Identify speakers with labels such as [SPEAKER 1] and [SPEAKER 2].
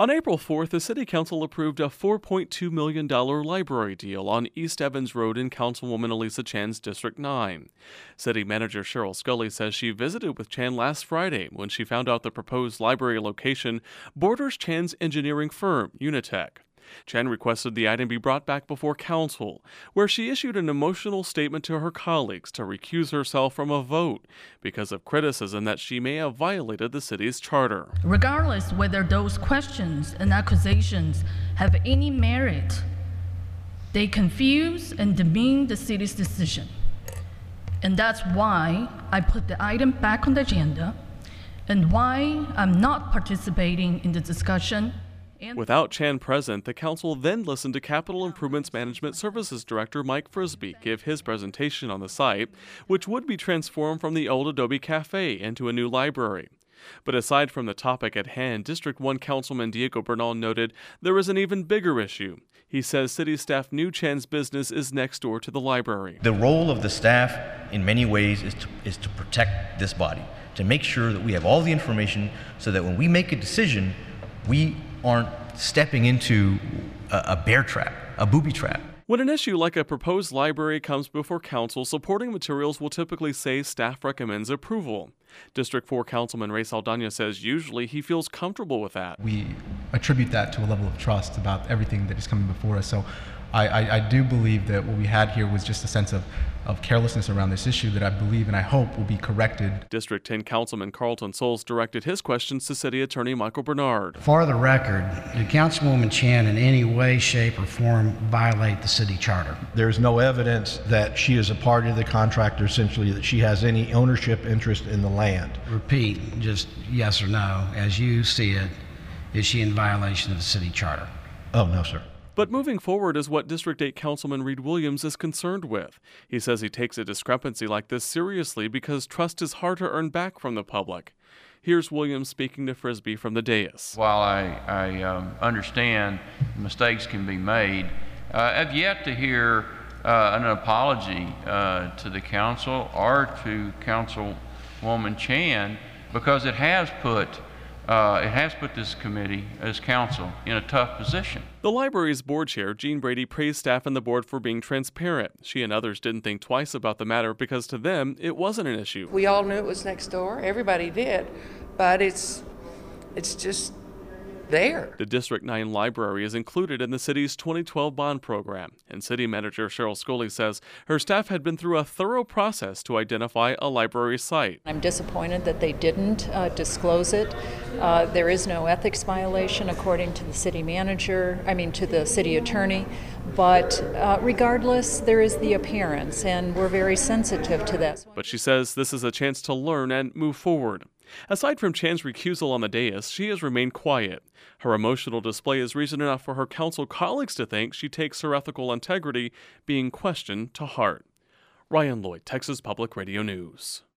[SPEAKER 1] On April 4th, the City Council approved a $4.2 million library deal on East Evans Road in Councilwoman Elisa Chan's District 9. City Manager Cheryl Scully says she visited with Chan last Friday when she found out the proposed library location borders Chan's engineering firm, Unitech. Chan requested the item be brought back before council, where she issued an emotional statement to her colleagues to recuse herself from a vote because of criticism that she may have violated the city's charter.
[SPEAKER 2] Regardless whether those questions and accusations have any merit, they confuse and demean the city's decision. And that's why I put the item back on the agenda and why I'm not participating in the discussion.
[SPEAKER 1] Without Chan present, the council then listened to Capital Improvements Management Services Director Mike Frisbee give his presentation on the site, which would be transformed from the old Adobe Cafe into a new library. But aside from the topic at hand, District 1 Councilman Diego Bernal noted there is an even bigger issue. He says city staff knew Chan's business is next door to the library.
[SPEAKER 3] The role of the staff in many ways is to protect this body, to make sure that we have all the information so that when we make a decision, we aren't stepping into a bear trap, a booby trap.
[SPEAKER 1] When an issue like a proposed library comes before council, supporting materials will typically say staff recommends approval. District 4 Councilman Ray Saldana says usually he feels comfortable with that.
[SPEAKER 4] We attribute that to a level of trust about everything that is coming before us. So I do believe that what we had here was just a sense of carelessness around this issue that I believe and I hope will be corrected.
[SPEAKER 1] District 10 Councilman Carlton Souls directed his questions to City Attorney Michael Bernard.
[SPEAKER 5] For the record, did Councilwoman Chan in any way, shape, or form violate the city charter?
[SPEAKER 6] There's no evidence that she is a party to the contractor, essentially that she has any ownership interest in the land.
[SPEAKER 5] Repeat, just yes or no, as you see it, is she in violation of the city charter?
[SPEAKER 6] Oh, no, sir.
[SPEAKER 1] But moving forward is what District 8 Councilman Reed Williams is concerned with. He says he takes a discrepancy like this seriously because trust is hard to earn back from the public. Here's Williams speaking to Frisbee from the dais.
[SPEAKER 7] While I understand mistakes can be made, I've yet to hear an apology to the council or to Councilwoman Chan, because it has put this committee, as council, in a tough position.
[SPEAKER 1] The library's board chair, Jean Brady, praised staff and the board for being transparent. She and others didn't think twice about the matter because to them, it wasn't an issue.
[SPEAKER 8] We all knew it was next door. Everybody did. But it's just there.
[SPEAKER 1] The District 9 library is included in the city's 2012 bond program, and City Manager Cheryl Scully says her staff had been through a thorough process to identify a library site.
[SPEAKER 9] I'm disappointed that they didn't disclose it. There is no ethics violation according to the city manager, to the city attorney, but regardless, there is the appearance, and we're very sensitive to that.
[SPEAKER 1] But she says this is a chance to learn and move forward. Aside from Chan's recusal on the dais, she has remained quiet. Her emotional display is reason enough for her council colleagues to think she takes her ethical integrity being questioned to heart. Ryan Lloyd, Texas Public Radio News.